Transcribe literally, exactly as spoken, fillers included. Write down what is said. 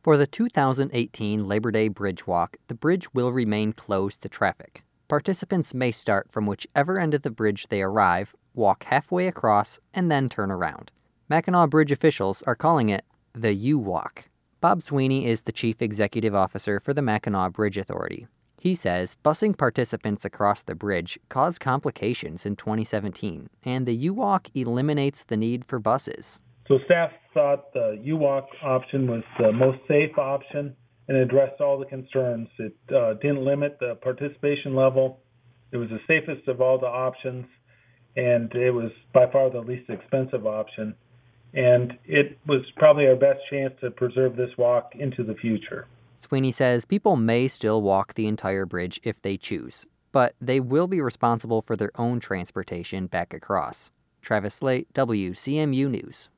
For the two thousand eighteen Labor Day Bridge Walk, the bridge will remain closed to traffic. Participants may start from whichever end of the bridge they arrive, walk halfway across, and then turn around. Mackinac Bridge officials are calling it the U-Walk. Bob Sweeney is the Chief Executive Officer for the Mackinac Bridge Authority. He says busing participants across the bridge caused complications in twenty seventeen, and the U-Walk eliminates the need for buses. So staff thought the U-Walk option was the most safe option and addressed all the concerns. It uh, didn't limit the participation level. It was the safest of all the options, and it was by far the least expensive option. And it was probably our best chance to preserve this walk into the future. Sweeney says people may still walk the entire bridge if they choose, but they will be responsible for their own transportation back across. Travis Slate, W C M U News.